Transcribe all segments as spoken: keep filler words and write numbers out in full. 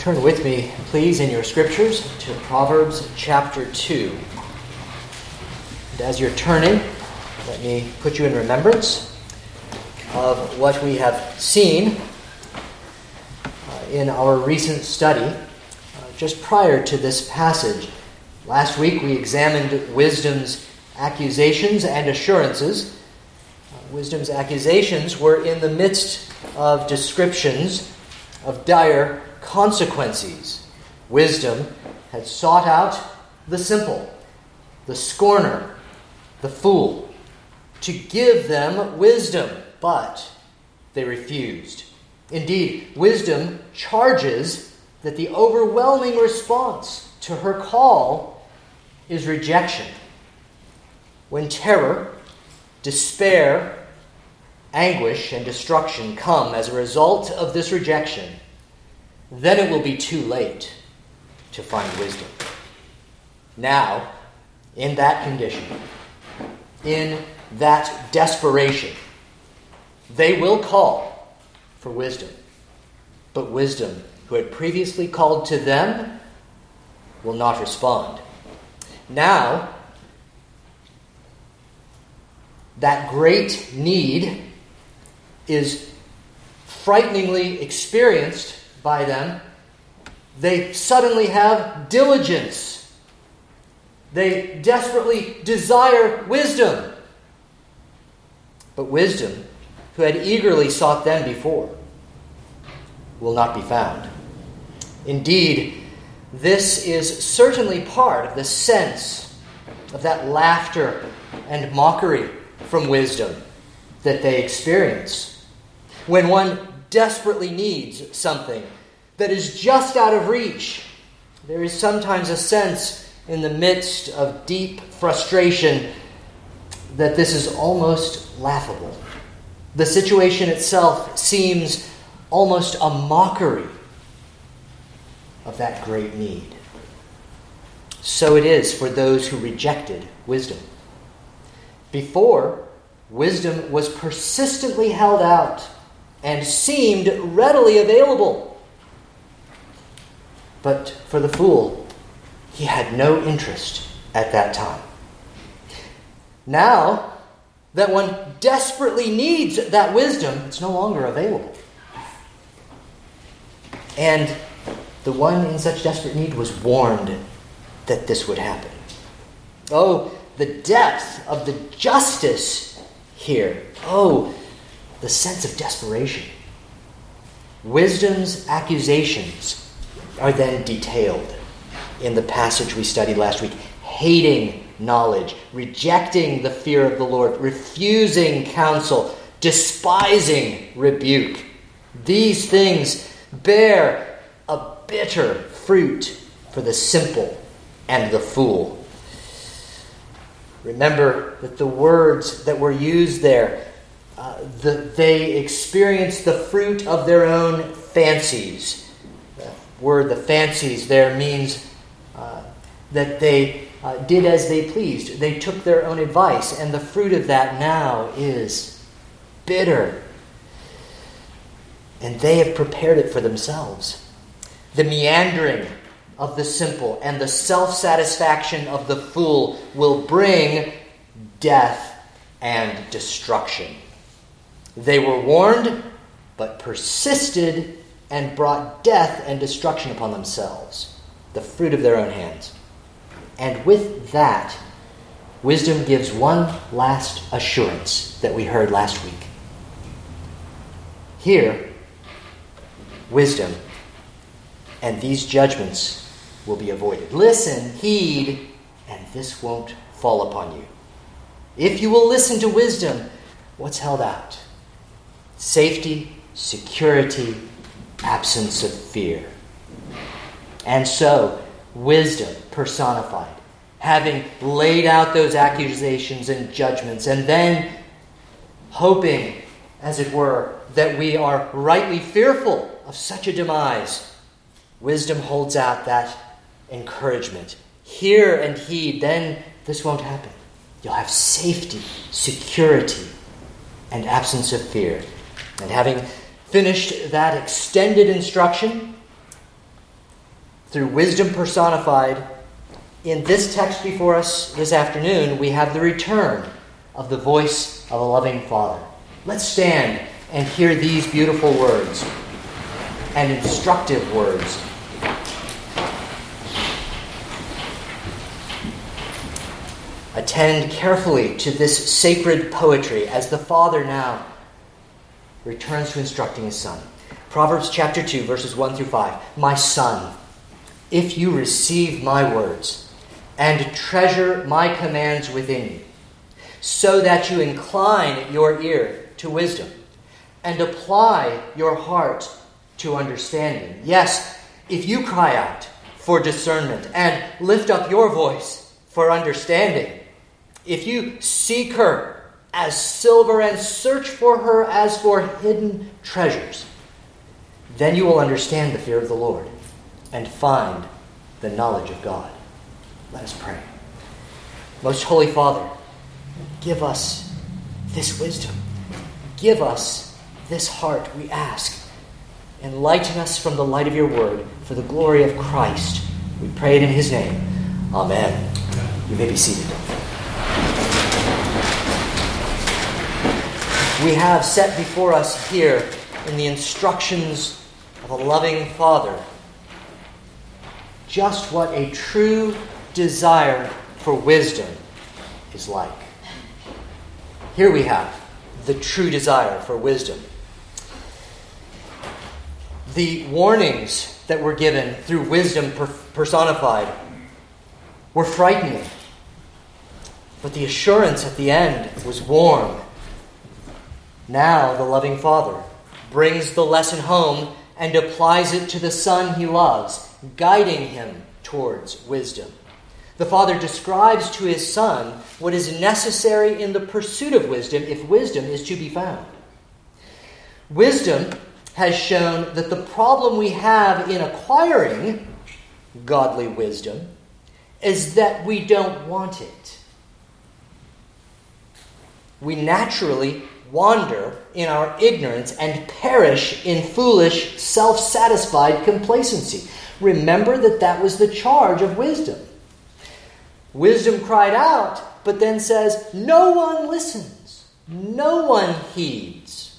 Turn with me, please, in your scriptures to Proverbs chapter two. And as you're turning, let me put you in remembrance of what we have seen uh, in our recent study uh, just prior to this passage. Last week we examined wisdom's accusations and assurances. Uh, wisdom's accusations were in the midst of descriptions of dire consequences. Wisdom had sought out the simple, the scorner, the fool, to give them wisdom, but they refused. Indeed, wisdom charges that the overwhelming response to her call is rejection. When terror, despair, anguish, and destruction come as a result of this rejection, then it will be too late to find wisdom. Now, in that condition, in that desperation, they will call for wisdom. But wisdom, who had previously called to them, will not respond. Now, that great need is frighteningly experienced by them. They suddenly have diligence. They desperately desire wisdom. But wisdom, who had eagerly sought them before, will not be found. Indeed, this is certainly part of the sense of that laughter and mockery from wisdom that they experience. When one desperately needs something that is just out of reach, there is sometimes a sense in the midst of deep frustration that this is almost laughable. The situation itself seems almost a mockery of that great need. So it is for those who rejected wisdom. Before, wisdom was persistently held out and seemed readily available. But for the fool, he had no interest at that time. Now that one desperately needs that wisdom, it's no longer available. And the one in such desperate need was warned that this would happen. Oh, the depth of the justice here. Oh, the sense of desperation. Wisdom's accusations are then detailed in the passage we studied last week. Hating knowledge, rejecting the fear of the Lord, refusing counsel, despising rebuke. These things bear a bitter fruit for the simple and the fool. Remember that the words that were used there, uh, the, they experienced the fruit of their own fancies. The word, the fancies there, means uh, that they uh, did as they pleased. They took their own advice, and the fruit of that now is bitter. And they have prepared it for themselves. The meandering of the simple and the self-satisfaction of the fool will bring death and destruction. They were warned, but persisted and brought death and destruction upon themselves, the fruit of their own hands. And with that, wisdom gives one last assurance that we heard last week. Here, wisdom and these judgments will be avoided. Listen, heed, and this won't fall upon you. If you will listen to wisdom, what's held out? Safety, security, absence of fear. And so, wisdom personified, having laid out those accusations and judgments, and then hoping, as it were, that we are rightly fearful of such a demise, wisdom holds out that encouragement. Hear and heed, then this won't happen. You'll have safety, security, and absence of fear. And having finished that extended instruction, through wisdom personified, in this text before us this afternoon, we have the return of the voice of a loving Father. Let's stand and hear these beautiful words and instructive words. Attend carefully to this sacred poetry as the Father now returns to instructing his Son. Proverbs chapter two, verses one through five. My son, if you receive my words and treasure my commands within you, so that you incline your ear to wisdom and apply your heart to understanding. Yes, if you cry out for discernment and lift up your voice for understanding, if you seek her as silver and search for her as for hidden treasures, then you will understand the fear of the Lord and find the knowledge of God. Let us pray. Most Holy Father, give us this wisdom. Give us this heart, we ask. Enlighten us from the light of your word for the glory of Christ. We pray it in his name. Amen. You may be seated. We have set before us here in the instructions of a loving Father just what a true desire for wisdom is like. Here we have the true desire for wisdom. The warnings that were given through wisdom personified were frightening, but the assurance at the end was warm. Now the loving Father brings the lesson home and applies it to the Son he loves, guiding him towards wisdom. The Father describes to his Son what is necessary in the pursuit of wisdom if wisdom is to be found. Wisdom has shown that the problem we have in acquiring godly wisdom is that we don't want it. We naturally wander in our ignorance and perish in foolish, self-satisfied complacency. Remember that that was the charge of wisdom. Wisdom cried out, but then says, no one listens. No one heeds.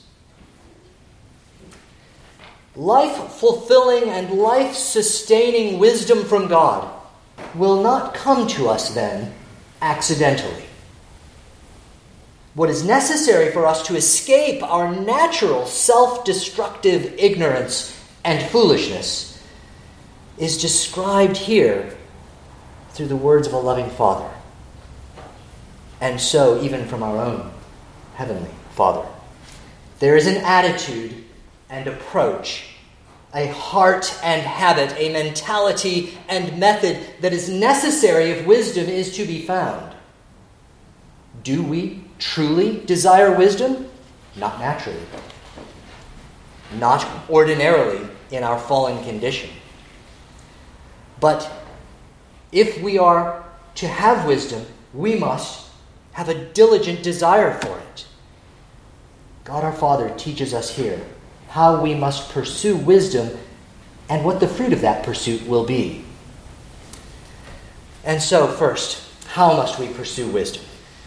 Life-fulfilling and life-sustaining wisdom from God will not come to us then accidentally. What is necessary for us to escape our natural self-destructive ignorance and foolishness is described here through the words of a loving Father. And so even from our own Heavenly Father. There is an attitude and approach, a heart and habit, a mentality and method that is necessary if wisdom is to be found. Do we truly desire wisdom? Not naturally. Not ordinarily in our fallen condition. But if we are to have wisdom, we must have a diligent desire for it. God our Father teaches us here how we must pursue wisdom and what the fruit of that pursuit will be. And so, first, how must we pursue wisdom?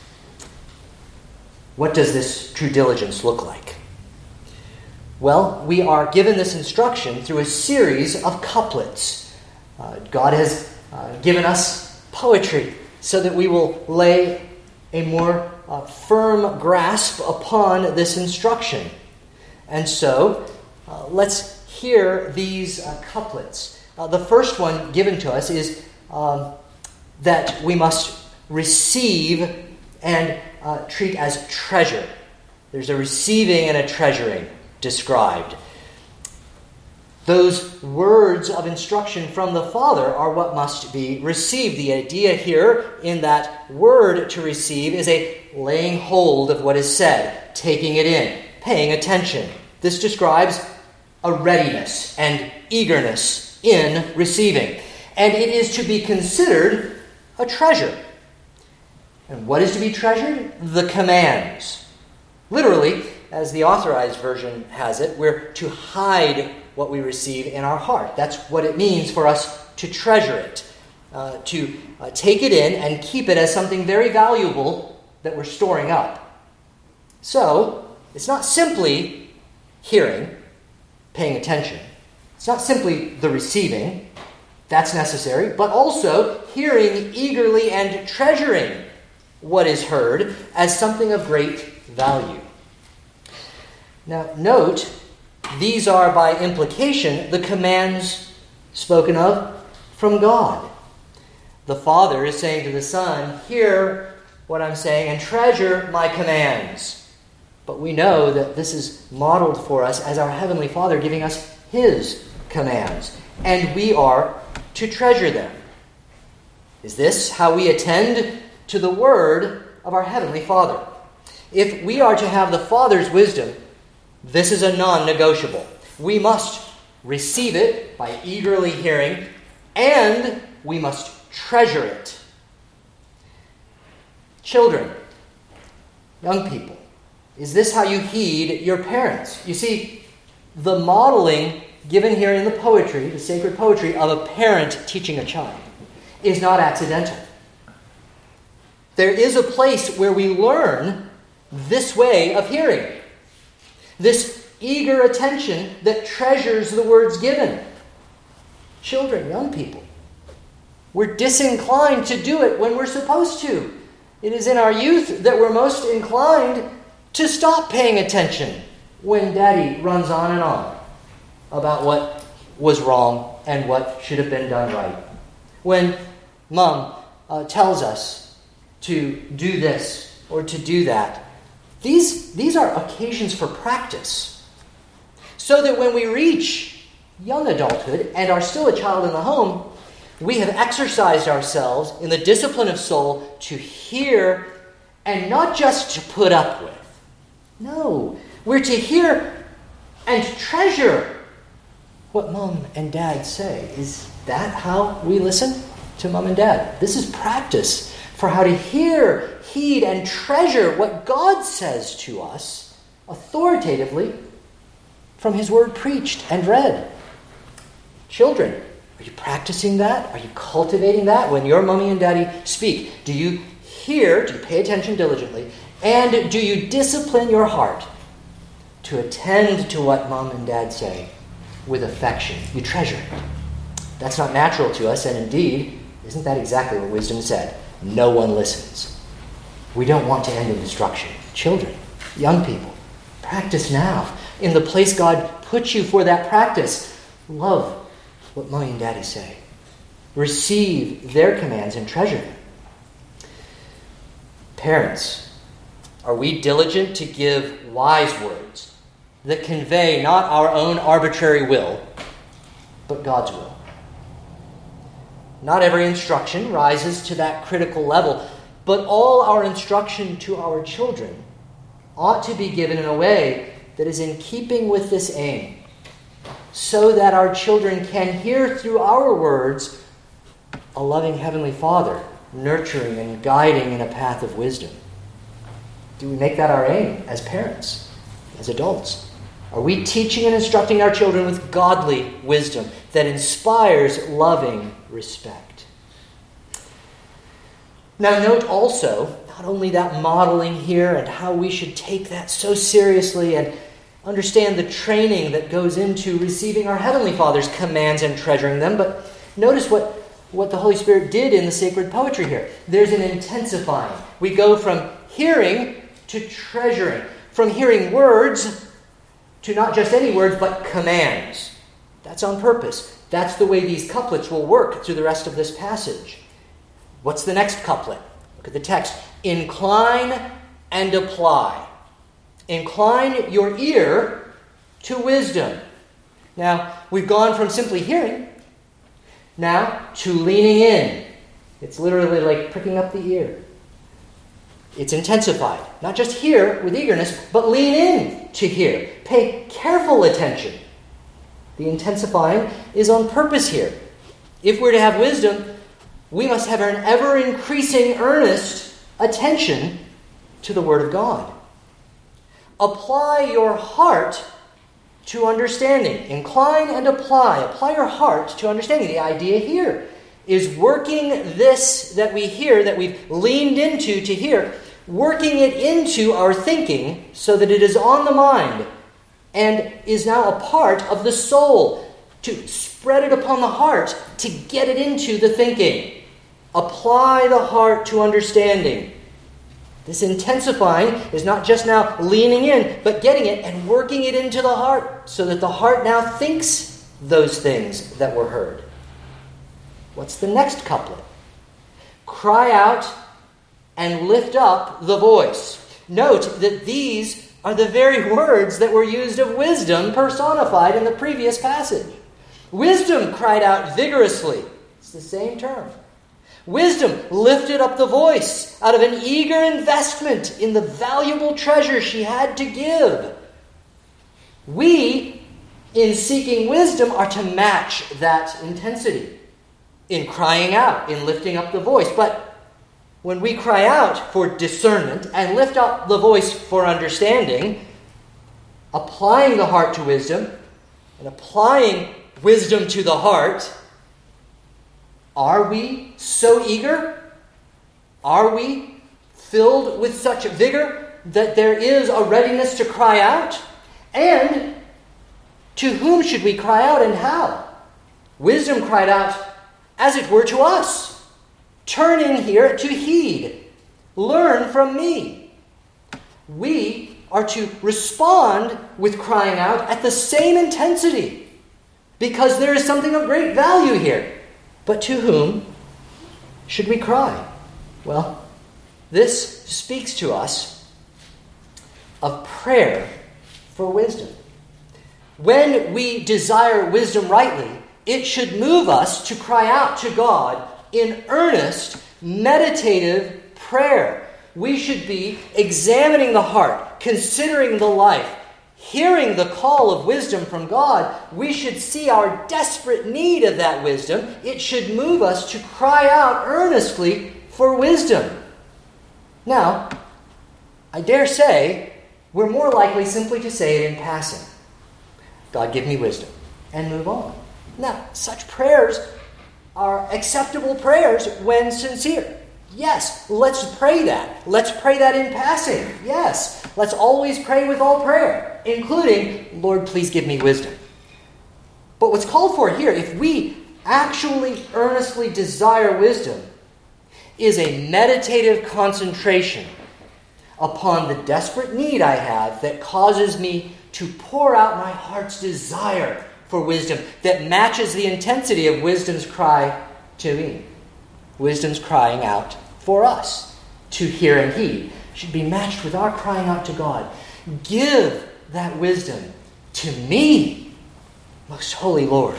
What does this true diligence look like? Well, we are given this instruction through a series of couplets. Uh, God has uh, given us poetry so that we will lay a more uh, firm grasp upon this instruction. And so, uh, let's hear these uh, couplets. Uh, the first one given to us is um, that we must receive and uh, treat as treasure. There's a receiving and a treasuring described. Those words of instruction from the Father are what must be received. The idea here in that word to receive is a laying hold of what is said, taking it in, paying attention. This describes a readiness and eagerness in receiving. And it is to be considered a treasure. And what is to be treasured? The commands. Literally, as the Authorized Version has it, we're to hide what we receive in our heart. That's what it means for us to treasure it, uh, to uh, take it in and keep it as something very valuable that we're storing up. So, it's not simply hearing, paying attention. It's not simply the receiving. That's necessary, but also hearing eagerly and treasuring what is heard as something of great value. Now, note, these are by implication the commands spoken of from God. The Father is saying to the Son, hear what I'm saying and treasure my commands. But we know that this is modeled for us as our Heavenly Father giving us His commands, and we are to treasure them. Is this how we attend to the word of our Heavenly Father? If we are to have the Father's wisdom, this is a non-negotiable. We must receive it by eagerly hearing, and we must treasure it. Children, young people, is this how you heed your parents? You see, the modeling given here in the poetry, the sacred poetry, of a parent teaching a child is not accidental. There is a place where we learn this way of hearing, this eager attention that treasures the words given. Children, young people, we're disinclined to do it when we're supposed to. It is in our youth that we're most inclined to stop paying attention when Daddy runs on and on about what was wrong and what should have been done right. When Mom uh, tells us to do this or to do that, these, these are occasions for practice. So that when we reach young adulthood and are still a child in the home, we have exercised ourselves in the discipline of soul to hear and not just to put up with. No, we're to hear and treasure what Mom and Dad say. Is that how we listen to Mom and Dad? This is practice for how to hear, heed, and treasure what God says to us authoritatively from His Word preached and read. Children, are you practicing that? Are you cultivating that when your mommy and daddy speak? Do you hear, do you pay attention diligently, and do you discipline your heart to attend to what Mom and Dad say with affection? You treasure it. That's not natural to us, and indeed, isn't that exactly what wisdom said? No one listens. We don't want to end in destruction. Children, young people, practice now. In the place God puts you for that practice, love what Mommy and Daddy say. Receive their commands and treasure them. Parents, are we diligent to give wise words that convey not our own arbitrary will, but God's will? Not every instruction rises to that critical level, but all our instruction to our children ought to be given in a way that is in keeping with this aim, so that our children can hear through our words a loving Heavenly Father nurturing and guiding in a path of wisdom. Do we make that our aim as parents, as adults? Are we teaching and instructing our children with godly wisdom that inspires loving respect? Now note also, not only that modeling here and how we should take that so seriously and understand the training that goes into receiving our Heavenly Father's commands and treasuring them, but notice what, what the Holy Spirit did in the sacred poetry here. There's an intensifying. We go from hearing to treasuring, from hearing words to not just any words, but commands. That's on purpose. That's the way these couplets will work through the rest of this passage. What's the next couplet? Look at the text. Incline and apply. Incline your ear to wisdom. Now, we've gone from simply hearing now to leaning in. It's literally like pricking up the ear. It's intensified. Not just hear with eagerness, but lean in to hear. Pay careful attention. The intensifying is on purpose here. If we're to have wisdom, we must have an ever-increasing earnest attention to the Word of God. Apply your heart to understanding. Incline and apply. Apply your heart to understanding. The idea here is working this that we hear, that we've leaned into to hear, working it into our thinking so that it is on the mind and is now a part of the soul, to spread it upon the heart, to get it into the thinking. Apply the heart to understanding. This intensifying is not just now leaning in, but getting it and working it into the heart so that the heart now thinks those things that were heard. What's the next couplet? Cry out and lift up the voice. Note that these are the very words that were used of wisdom personified in the previous passage. Wisdom cried out vigorously. It's the same term. Wisdom lifted up the voice out of an eager investment in the valuable treasure she had to give. We, in seeking wisdom, are to match that intensity in crying out, in lifting up the voice. But when we cry out for discernment and lift up the voice for understanding, applying the heart to wisdom and applying wisdom to the heart, are we so eager? Are we filled with such vigor that there is a readiness to cry out? And to whom should we cry out and how? Wisdom cried out, as it were, to us. Turn in here to heed. Learn from me. We are to respond with crying out at the same intensity, because there is something of great value here. But to whom should we cry? Well, this speaks to us of prayer for wisdom. When we desire wisdom rightly, it should move us to cry out to God in earnest, meditative prayer. We should be examining the heart, considering the life, hearing the call of wisdom from God. We should see our desperate need of that wisdom. It should move us to cry out earnestly for wisdom. Now, I dare say, we're more likely simply to say it in passing. God, give me wisdom, and move on. Now, such prayers are acceptable prayers when sincere. Yes, let's pray that. Let's pray that in passing. Yes, let's always pray with all prayer, including, Lord, please give me wisdom. But what's called for here, if we actually earnestly desire wisdom, is a meditative concentration upon the desperate need I have that causes me to pour out my heart's desire for wisdom that matches the intensity of wisdom's cry to me. Wisdom's crying out for us to hear and heed should be matched with our crying out to God. Give that wisdom to me, most holy Lord.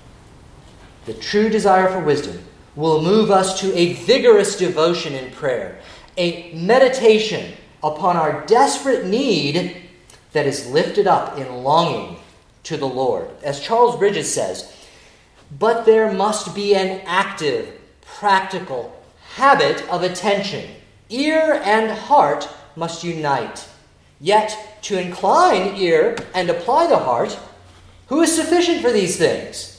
The true desire for wisdom will move us to a vigorous devotion in prayer, a meditation upon our desperate need that is lifted up in longing to the Lord. As Charles Bridges says, but there must be an active, practical habit of attention. Ear and heart must unite. Yet to incline ear and apply the heart, who is sufficient for these things?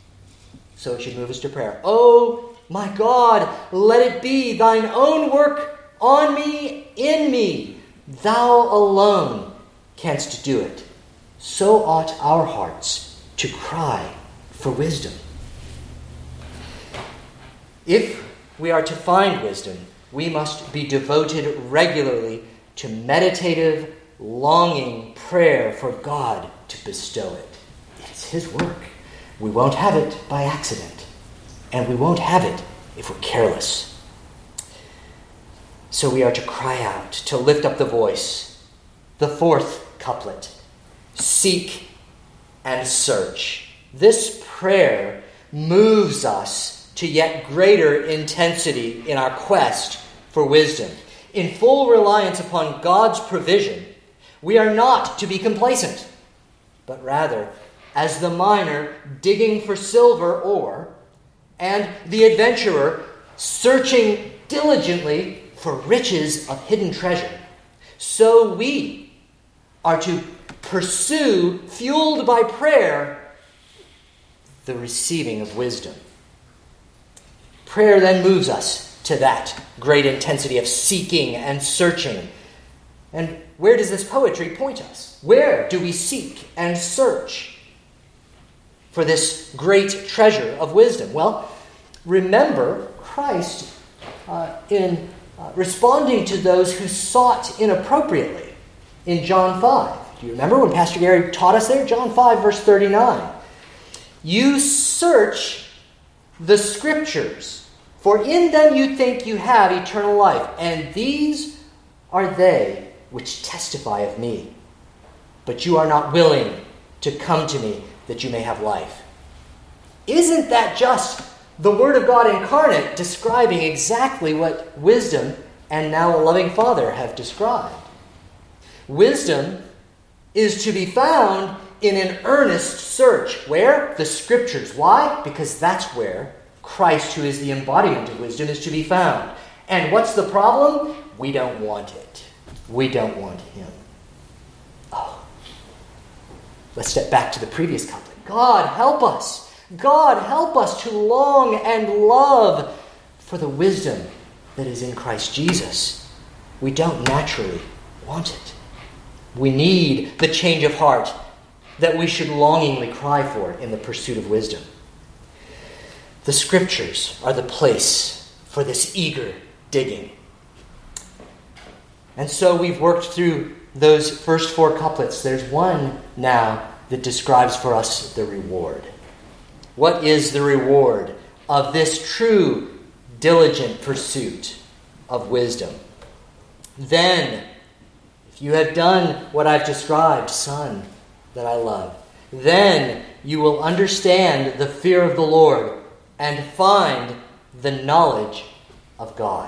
So it should move us to prayer. Oh, my God, let it be thine own work on me, in me. Thou alone canst do it. So ought our hearts to cry for wisdom. If we are to find wisdom, we must be devoted regularly to meditative, longing prayer for God to bestow it. It's His work. We won't have it by accident, and we won't have it if we're careless. So we are to cry out, to lift up the voice. The fourth couplet, seek and search. This prayer moves us to yet greater intensity in our quest for wisdom. In full reliance upon God's provision, we are not to be complacent, but rather, as the miner digging for silver ore, and the adventurer searching diligently for riches of hidden treasure, so we are to pursue, fueled by prayer, the receiving of wisdom. Prayer then moves us to that great intensity of seeking and searching. And where does this poetry point us? Where do we seek and search for this great treasure of wisdom? Well, remember Christ uh, in uh, responding to those who sought inappropriately in John five. Do you remember when Pastor Gary taught us there? John five, verse thirty-nine. You search the Scriptures, for in them you think you have eternal life, and these are they which testify of me. But you are not willing to come to me that you may have life. Isn't that just the Word of God incarnate describing exactly what wisdom and now a loving Father have described? Wisdom is to be found in an earnest search. Where? The Scriptures. Why? Because that's where Christ, who is the embodiment of wisdom, is to be found. And what's the problem? We don't want it. We don't want Him. Oh. Let's step back to the previous couplet. God, help us. God, help us to long and love for the wisdom that is in Christ Jesus. We don't naturally want it. We need the change of heart that we should longingly cry for in the pursuit of wisdom. The Scriptures are the place for this eager digging. And so we've worked through those first four couplets. There's one now that describes for us the reward. What is the reward of this true, diligent pursuit of wisdom? Then, if you have done what I've described, Son that I love, then you will understand the fear of the Lord and find the knowledge of God.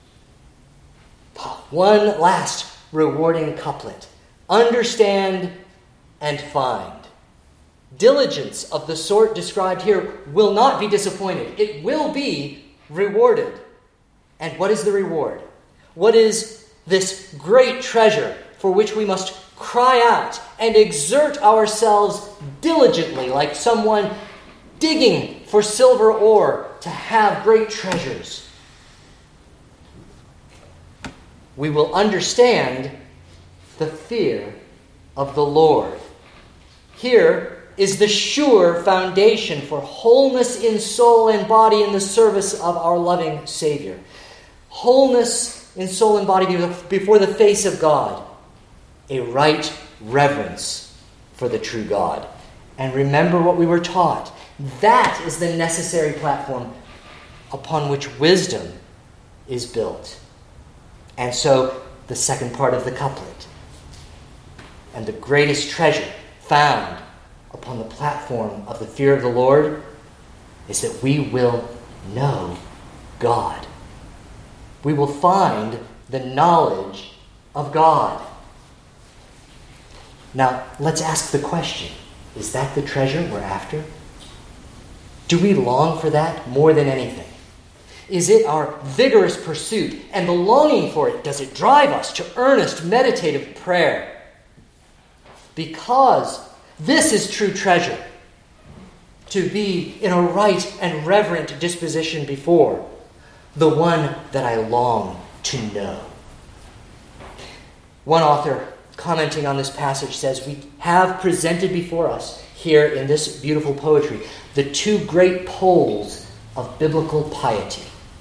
One last rewarding couplet. Understand and find. Diligence of the sort described here will not be disappointed. It will be rewarded. And what is the reward? What is this great treasure for which we must cry out and exert ourselves diligently, like someone digging for silver ore to have great treasures? We will understand the fear of the Lord. Here is the sure foundation for wholeness in soul and body in the service of our loving Savior. Wholeness in soul and body before the face of God. A right reverence for the true God. And remember what we were taught. That is the necessary platform upon which wisdom is built. And so, the second part of the couplet. And the greatest treasure found upon the platform of the fear of the Lord is that we will know God. We will find the knowledge of God. Now, let's ask the question, is that the treasure we're after? Do we long for that more than anything? Is it our vigorous pursuit and the longing for it? Does it drive us to earnest meditative prayer? Because this is true treasure, to be in a right and reverent disposition before the one that I long to know. One author commenting on this passage says, we have presented before us here in this beautiful poetry the two great poles of biblical piety.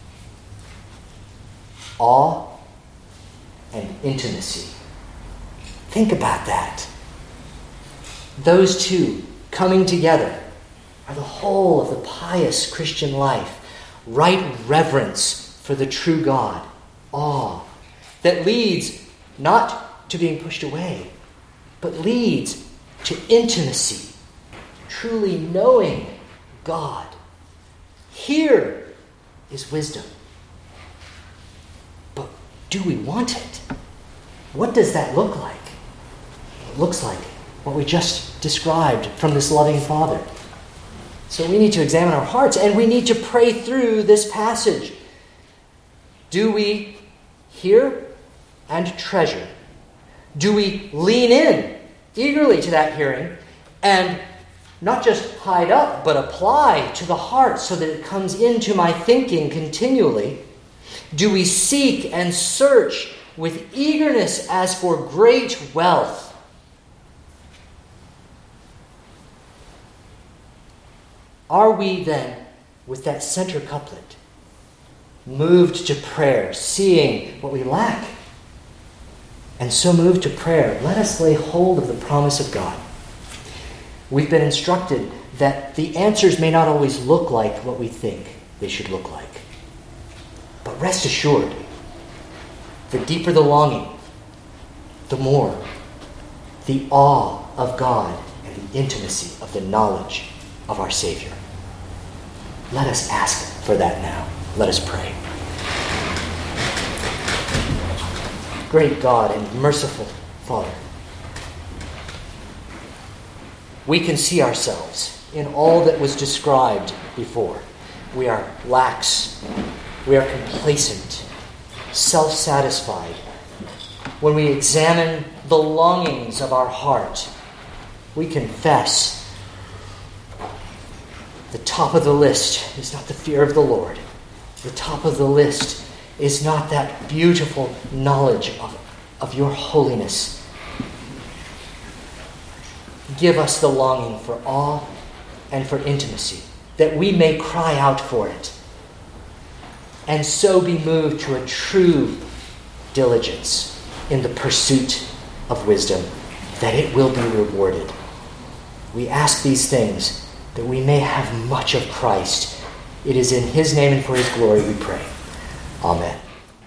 Awe and intimacy. Think about that. Those two coming together are the whole of the pious Christian life. Right reverence for the true God. Awe that leads not to being pushed away, but leads to intimacy. Truly knowing God. Here is wisdom. But do we want it? What does that look like? It looks like what we just described from this loving Father. So we need to examine our hearts and we need to pray through this passage. Do we hear and treasure? Do we lean in eagerly to that hearing and not just hide up, but apply to the heart so that it comes into my thinking continually? Do we seek and search with eagerness as for great wealth? Are we then, with that center couplet, moved to prayer, seeing what we lack? And so moved to prayer, let us lay hold of the promise of God. We've been instructed that the answers may not always look like what we think they should look like. But rest assured, the deeper the longing, the more the awe of God and the intimacy of the knowledge of our Savior. Let us ask for that now. Let us pray. Great God and merciful Father, we can see ourselves in all that was described before. We are lax. We are complacent, self-satisfied. When we examine the longings of our heart, we confess the top of the list is not the fear of the Lord. The top of the list is not that beautiful knowledge of, of your holiness. Give us the longing for awe and for intimacy, that we may cry out for it, and so be moved to a true diligence in the pursuit of wisdom, that it will be rewarded. We ask these things that we may have much of Christ. It is in his name and for his glory we pray. Amen.